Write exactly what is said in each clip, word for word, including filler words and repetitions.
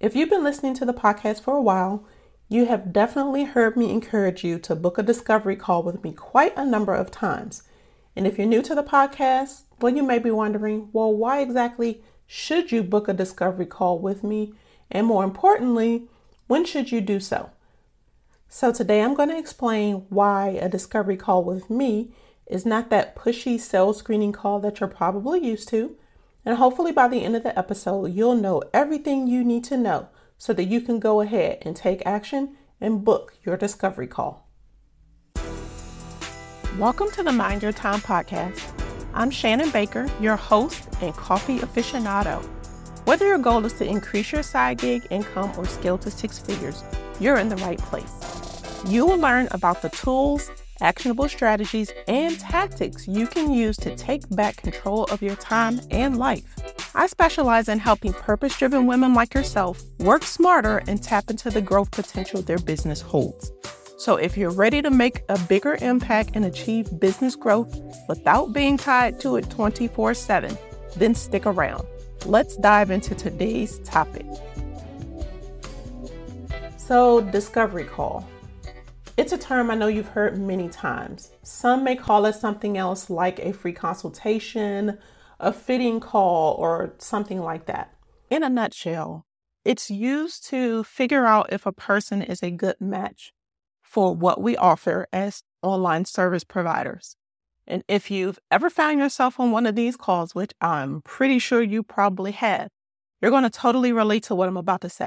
If you've been listening to the podcast for a while, you have definitely heard me encourage you to book a discovery call with me quite a number of times. And if you're new to the podcast, well, you may be wondering, well, why exactly should you book a discovery call with me? And more importantly, when should you do so? So today I'm going to explain why a discovery call with me is not that pushy sales screening call that you're probably used to. And hopefully by the end of the episode, you'll know everything you need to know so that you can go ahead and take action and book your discovery call. Welcome to the Mind Your Time podcast. I'm Shannon Baker, your host and coffee aficionado. Whether your goal is to increase your side gig income or scale to six figures, you're in the right place. You will learn about the tools, actionable strategies, and tactics you can use to take back control of your time and life. I specialize in helping purpose-driven women like yourself work smarter and tap into the growth potential their business holds. So if you're ready to make a bigger impact and achieve business growth without being tied to it twenty-four seven, then stick around. Let's dive into today's topic. So, discovery call. It's a term I know you've heard many times. Some may call it something else like a free consultation, a fitting call, or something like that. In a nutshell, it's used to figure out if a person is a good match for what we offer as online service providers. And if you've ever found yourself on one of these calls, which I'm pretty sure you probably have, you're going to totally relate to what I'm about to say.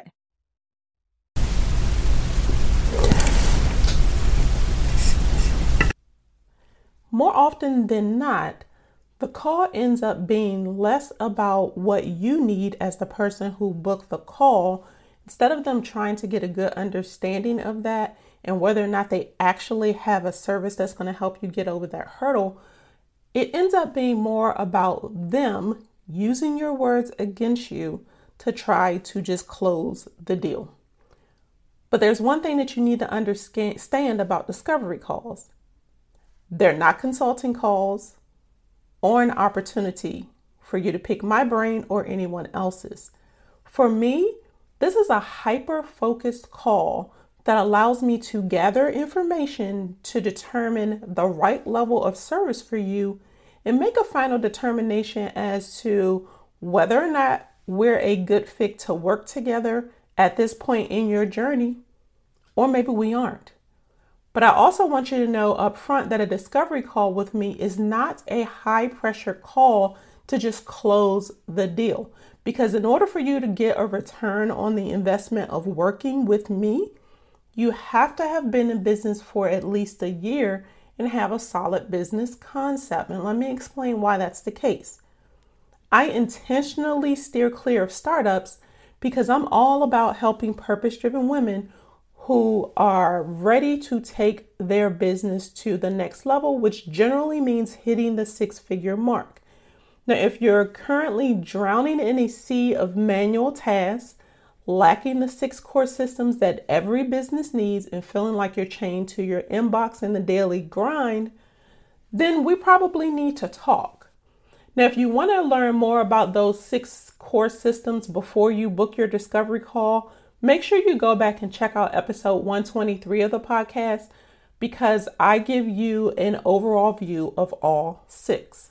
More often than not, the call ends up being less about what you need as the person who booked the call, instead of them trying to get a good understanding of that and whether or not they actually have a service that's going to help you get over that hurdle. It ends up being more about them using your words against you to try to just close the deal. But there's one thing that you need to understand about discovery calls. They're not consulting calls or an opportunity for you to pick my brain or anyone else's. For me, this is a hyper-focused call that allows me to gather information to determine the right level of service for you and make a final determination as to whether or not we're a good fit to work together at this point in your journey, or maybe we aren't. But I also want you to know up front that a discovery call with me is not a high pressure call to just close the deal. Because in order for you to get a return on the investment of working with me, you have to have been in business for at least a year and have a solid business concept. And let me explain why that's the case. I intentionally steer clear of startups because I'm all about helping purpose-driven women who are ready to take their business to the next level, which generally means hitting the six-figure mark. Now, if you're currently drowning in a sea of manual tasks, lacking the six core systems that every business needs, and feeling like you're chained to your inbox in the daily grind, then we probably need to talk. Now, if you want to learn more about those six core systems before you book your discovery call, make sure you go back and check out episode one twenty-three of the podcast, because I give you an overall view of all six.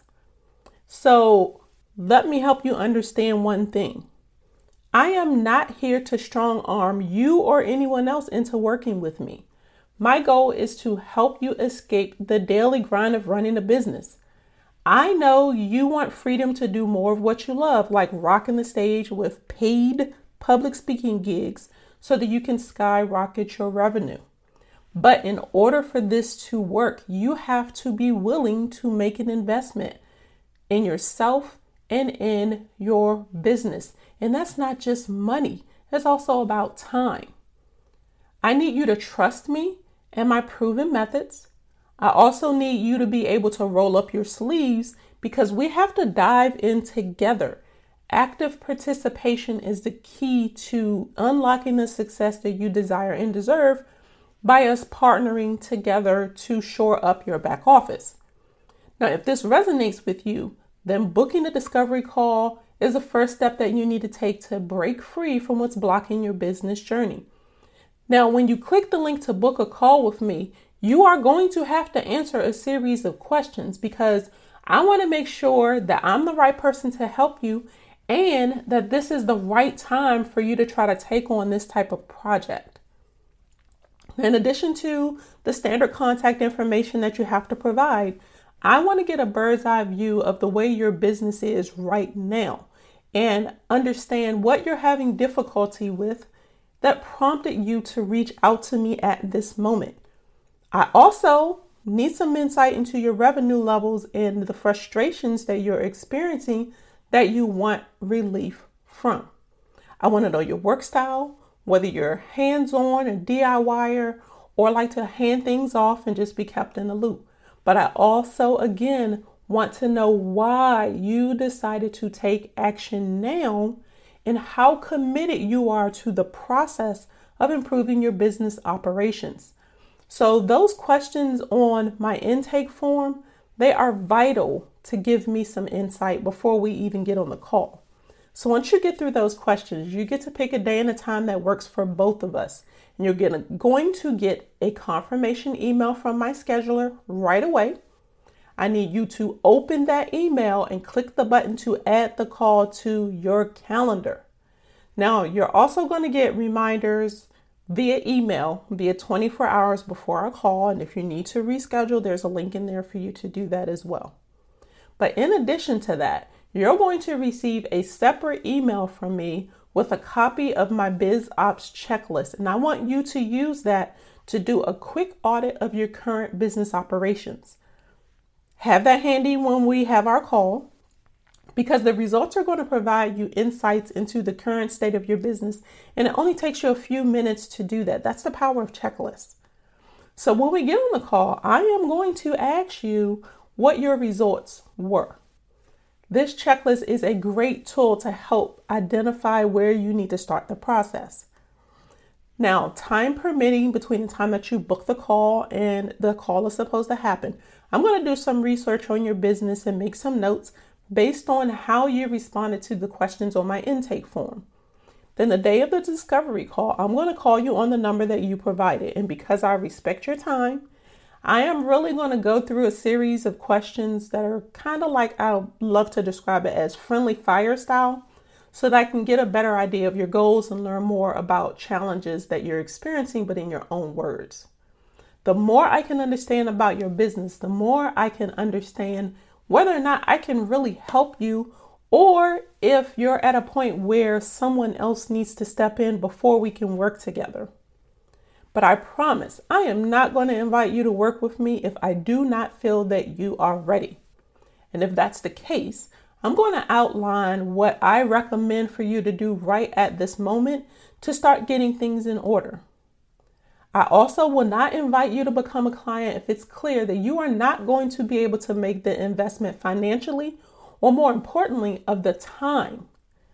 So let me help you understand one thing. I am not here to strong arm you or anyone else into working with me. My goal is to help you escape the daily grind of running a business. I know you want freedom to do more of what you love, like rocking the stage with paid public speaking gigs so that you can skyrocket your revenue. But in order for this to work, you have to be willing to make an investment in yourself and in your business. And that's not just money. It's also about time. I need you to trust me and my proven methods. I also need you to be able to roll up your sleeves because we have to dive in together. Active participation is the key to unlocking the success that you desire and deserve by us partnering together to shore up your back office. Now, if this resonates with you, then booking a discovery call is the first step that you need to take to break free from what's blocking your business journey. Now, when you click the link to book a call with me, you are going to have to answer a series of questions because I want to make sure that I'm the right person to help you and that this is the right time for you to try to take on this type of project. In addition to the standard contact information that you have to provide, I want to get a bird's eye view of the way your business is right now and understand what you're having difficulty with that prompted you to reach out to me at this moment. I also need some insight into your revenue levels and the frustrations that you're experiencing that you want relief from. I want to know your work style, whether you're hands-on or DIYer or like to hand things off and just be kept in the loop. But I also, again, want to know why you decided to take action now and how committed you are to the process of improving your business operations. So those questions on my intake form, they are vital to give me some insight before we even get on the call. So once you get through those questions, you get to pick a day and a time that works for both of us. And you're gonna, going to get a confirmation email from my scheduler right away. I need you to open that email and click the button to add the call to your calendar. Now, you're also going to get reminders via email via twenty-four hours before our call. And if you need to reschedule, there's a link in there for you to do that as well. But in addition to that, you're going to receive a separate email from me with a copy of my Biz Ops checklist. And I want you to use that to do a quick audit of your current business operations. Have that handy when we have our call, because the results are going to provide you insights into the current state of your business. And it only takes you a few minutes to do that. That's the power of checklists. So when we get on the call, I am going to ask you what your results were. This checklist is a great tool to help identify where you need to start the process. Now, time permitting between the time that you book the call and the call is supposed to happen, I'm going to do some research on your business and make some notes based on how you responded to the questions on my intake form. Then the day of the discovery call, I'm going to call you on the number that you provided. And because I respect your time, I am really going to go through a series of questions that are kind of like, I love to describe it as friendly fire style, so that I can get a better idea of your goals and learn more about challenges that you're experiencing, but in your own words. The more I can understand about your business, the more I can understand whether or not I can really help you, or if you're at a point where someone else needs to step in before we can work together. But I promise I am not going to invite you to work with me if I do not feel that you are ready. And if that's the case, I'm going to outline what I recommend for you to do right at this moment to start getting things in order. I also will not invite you to become a client if it's clear that you are not going to be able to make the investment financially, or more importantly, of the time.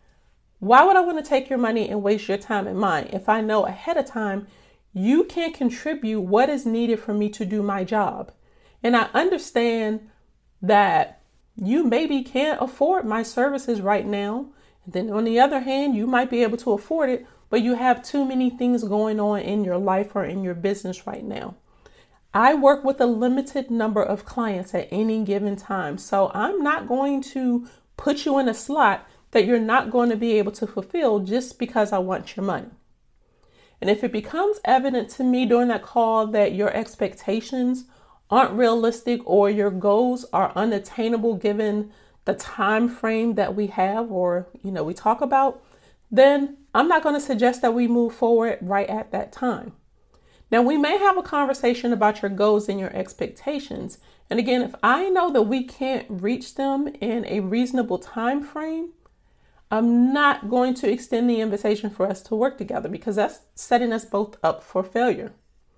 Why would I want to take your money and waste your time and mine if I know ahead of time you can't contribute what is needed for me to do my job? And I understand that you maybe can't afford my services right now. And then on the other hand, you might be able to afford it, but you have too many things going on in your life or in your business right now. I work with a limited number of clients at any given time, so I'm not going to put you in a slot that you're not going to be able to fulfill just because I want your money. And if it becomes evident to me during that call that your expectations aren't realistic or your goals are unattainable given the time frame that we have or, you know, we talk about, then I'm not going to suggest that we move forward right at that time. Now, we may have a conversation about your goals and your expectations. And again, if I know that we can't reach them in a reasonable time frame, I'm not going to extend the invitation for us to work together, because that's setting us both up for failure.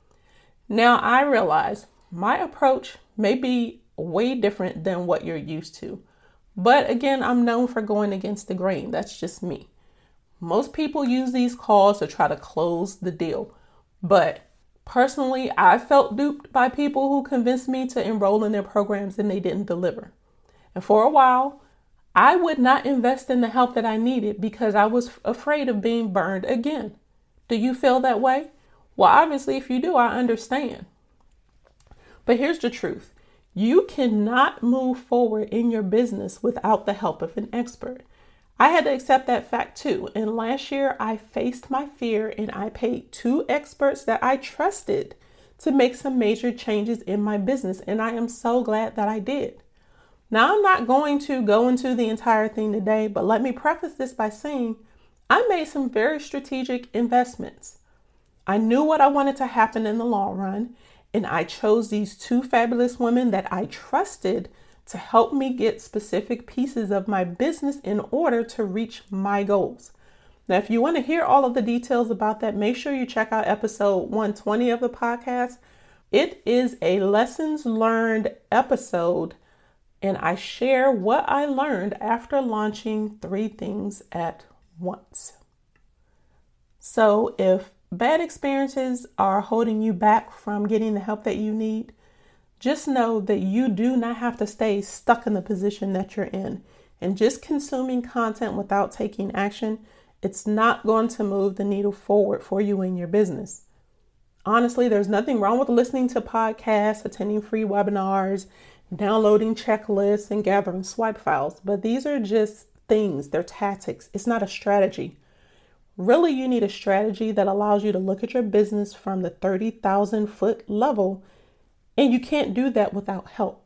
Now, I realize my approach may be way different than what you're used to. But again, I'm known for going against the grain. That's just me. Most people use these calls to try to close the deal. But personally, I felt duped by people who convinced me to enroll in their programs and they didn't deliver. And for a while, I would not invest in the help that I needed because I was afraid of being burned again. Do you feel that way? Well, obviously, if you do, I understand. But here's the truth. You cannot move forward in your business without the help of an expert. I had to accept that fact too. And last year, I faced my fear and I paid two experts that I trusted to make some major changes in my business. And I am so glad that I did. Now, I'm not going to go into the entire thing today, but let me preface this by saying I made some very strategic investments. I knew what I wanted to happen in the long run, and I chose these two fabulous women that I trusted to help me get specific pieces of my business in order to reach my goals. Now, if you want to hear all of the details about that, make sure you check out episode one twenty of the podcast. It is a lessons learned episode, and I share what I learned after launching three things at once. So if bad experiences are holding you back from getting the help that you need, just know that you do not have to stay stuck in the position that you're in. And just consuming content without taking action, it's not going to move the needle forward for you in your business. Honestly, there's nothing wrong with listening to podcasts, attending free webinars, downloading checklists, and gathering swipe files. But these are just things. They're tactics. It's not a strategy. Really, you need a strategy that allows you to look at your business from the thirty thousand foot level, and you can't do that without help.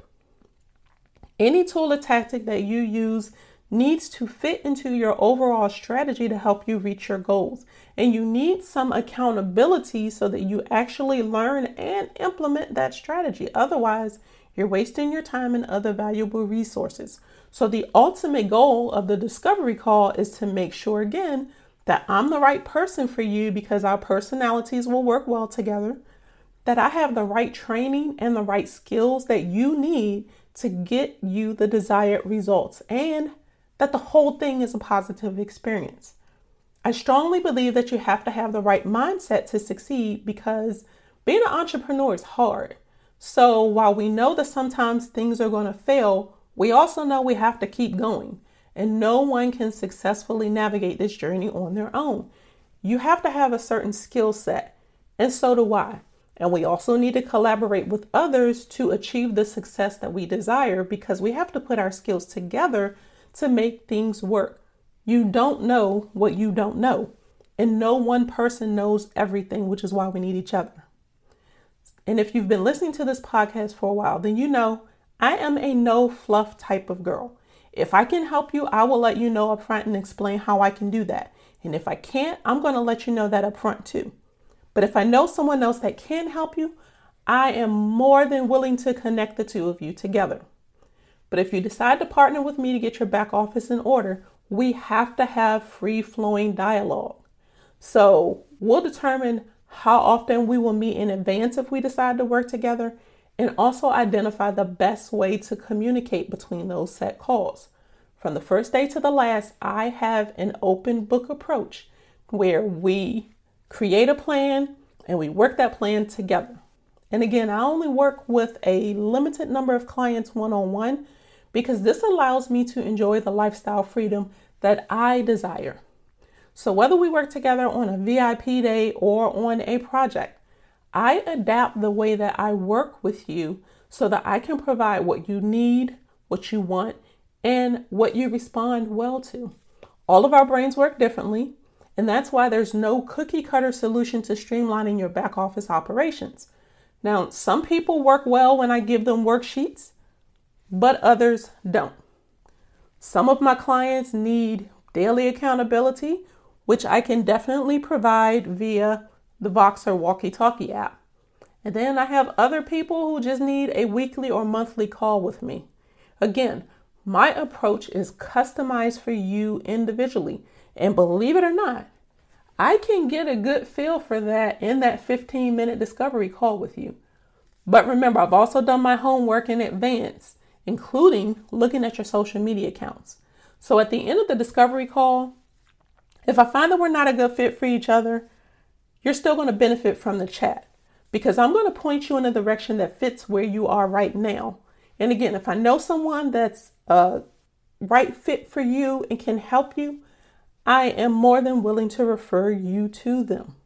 Any tool or tactic that you use needs to fit into your overall strategy to help you reach your goals. And you need some accountability so that you actually learn and implement that strategy. Otherwise, you're wasting your time and other valuable resources. So the ultimate goal of the discovery call is to make sure, again, that I'm the right person for you because our personalities will work well together, that I have the right training and the right skills that you need to get you the desired results, and that the whole thing is a positive experience. I strongly believe that you have to have the right mindset to succeed because being an entrepreneur is hard. So while we know that sometimes things are going to fail, we also know we have to keep going. And no one can successfully navigate this journey on their own. You have to have a certain skill set, and so do I. And we also need to collaborate with others to achieve the success that we desire because we have to put our skills together to make things work. You don't know what you don't know, and no one person knows everything, which is why we need each other. And if you've been listening to this podcast for a while, then you know I am a no fluff type of girl. If I can help you, I will let you know up front and explain how I can do that. And if I can't, I'm going to let you know that up front too. But if I know someone else that can help you, I am more than willing to connect the two of you together. But if you decide to partner with me to get your back office in order, we have to have free-flowing dialogue. So we'll determine how often we will meet in advance if we decide to work together, and also identify the best way to communicate between those set calls. From the first day to the last, I have an open book approach where we create a plan and we work that plan together. And again, I only work with a limited number of clients one-on-one because this allows me to enjoy the lifestyle freedom that I desire. So whether we work together on a V I P day or on a project, I adapt the way that I work with you so that I can provide what you need, what you want, and what you respond well to. All of our brains work differently, and that's why there's no cookie cutter solution to streamlining your back office operations. Now, some people work well when I give them worksheets, but others don't. Some of my clients need daily accountability, which I can definitely provide via the Voxer walkie-talkie app. And then I have other people who just need a weekly or monthly call with me. Again, my approach is customized for you individually. And believe it or not, I can get a good feel for that in that fifteen minute discovery call with you. But remember, I've also done my homework in advance, including looking at your social media accounts. So at the end of the discovery call, if I find that we're not a good fit for each other, you're still going to benefit from the chat because I'm going to point you in a direction that fits where you are right now. And again, if I know someone that's a right fit for you and can help you, I am more than willing to refer you to them.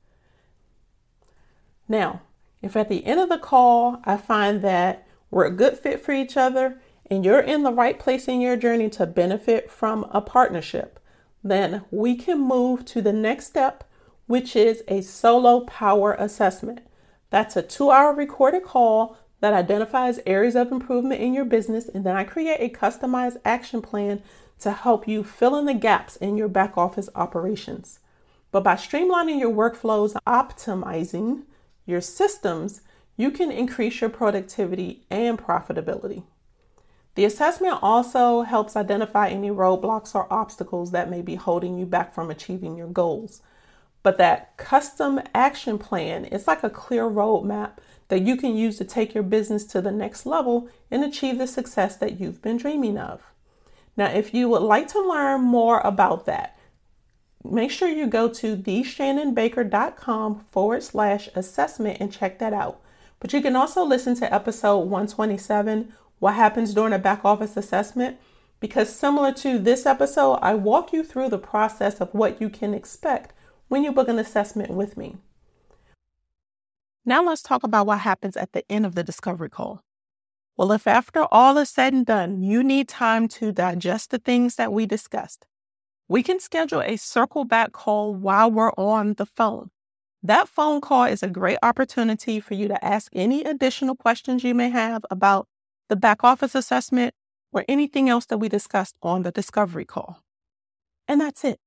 Now, if at the end of the call, I find that we're a good fit for each other and you're in the right place in your journey to benefit from a partnership, then we can move to the next step, which is a solo power assessment. That's a two-hour recorded call that identifies areas of improvement in your business, and then I create a customized action plan to help you fill in the gaps in your back office operations. But by streamlining your workflows, optimizing your systems, you can increase your productivity and profitability. The assessment also helps identify any roadblocks or obstacles that may be holding you back from achieving your goals. But that custom action plan is like a clear roadmap that you can use to take your business to the next level and achieve the success that you've been dreaming of. Now, if you would like to learn more about that, make sure you go to theshannonbaker.com forward slash assessment and check that out. But you can also listen to episode one twenty-seven, What Happens During a Back Office Assessment, because similar to this episode, I walk you through the process of what you can expect when you book an assessment with me. Now let's talk about what happens at the end of the discovery call. Well, if after all is said and done, you need time to digest the things that we discussed, we can schedule a circle back call while we're on the phone. That phone call is a great opportunity for you to ask any additional questions you may have about the back office assessment or anything else that we discussed on the discovery call. And that's it.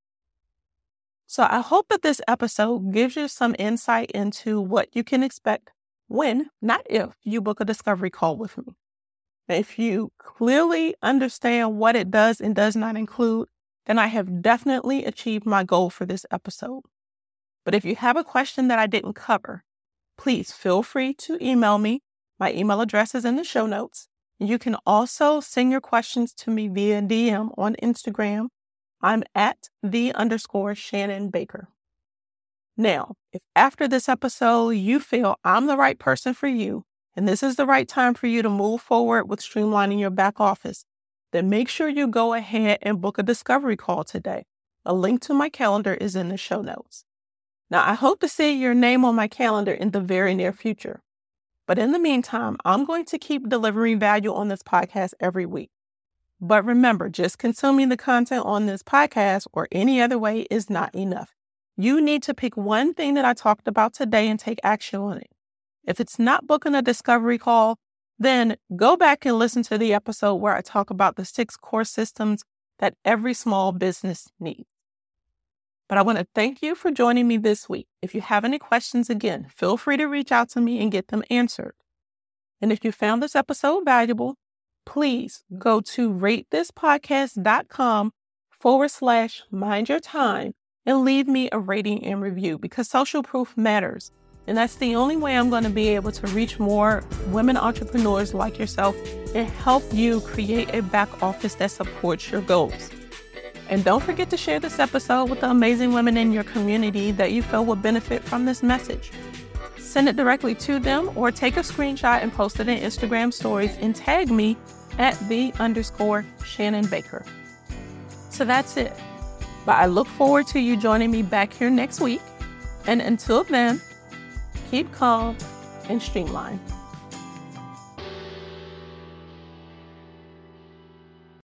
So I hope that this episode gives you some insight into what you can expect when, not if, you book a discovery call with me. If you clearly understand what it does and does not include, then I have definitely achieved my goal for this episode. But if you have a question that I didn't cover, please feel free to email me. My email address is in the show notes. You can also send your questions to me via D M on Instagram. I'm at the underscore Shannon Baker. Now, if after this episode you feel I'm the right person for you, and this is the right time for you to move forward with streamlining your back office, then make sure you go ahead and book a discovery call today. A link to my calendar is in the show notes. Now, I hope to see your name on my calendar in the very near future. But in the meantime, I'm going to keep delivering value on this podcast every week. But remember, just consuming the content on this podcast or any other way is not enough. You need to pick one thing that I talked about today and take action on it. If it's not booking a discovery call, then go back and listen to the episode where I talk about the six core systems that every small business needs. But I want to thank you for joining me this week. If you have any questions, again, feel free to reach out to me and get them answered. And if you found this episode valuable, please go to ratethispodcast.com forward slash mind your time and leave me a rating and review, because social proof matters. And that's the only way I'm going to be able to reach more women entrepreneurs like yourself and help you create a back office that supports your goals. And don't forget to share this episode with the amazing women in your community that you feel will benefit from this message. Send it directly to them or take a screenshot and post it in Instagram stories and tag me at the underscore Shannon Baker. So that's it. But I look forward to you joining me back here next week. And until then, keep calm and streamline.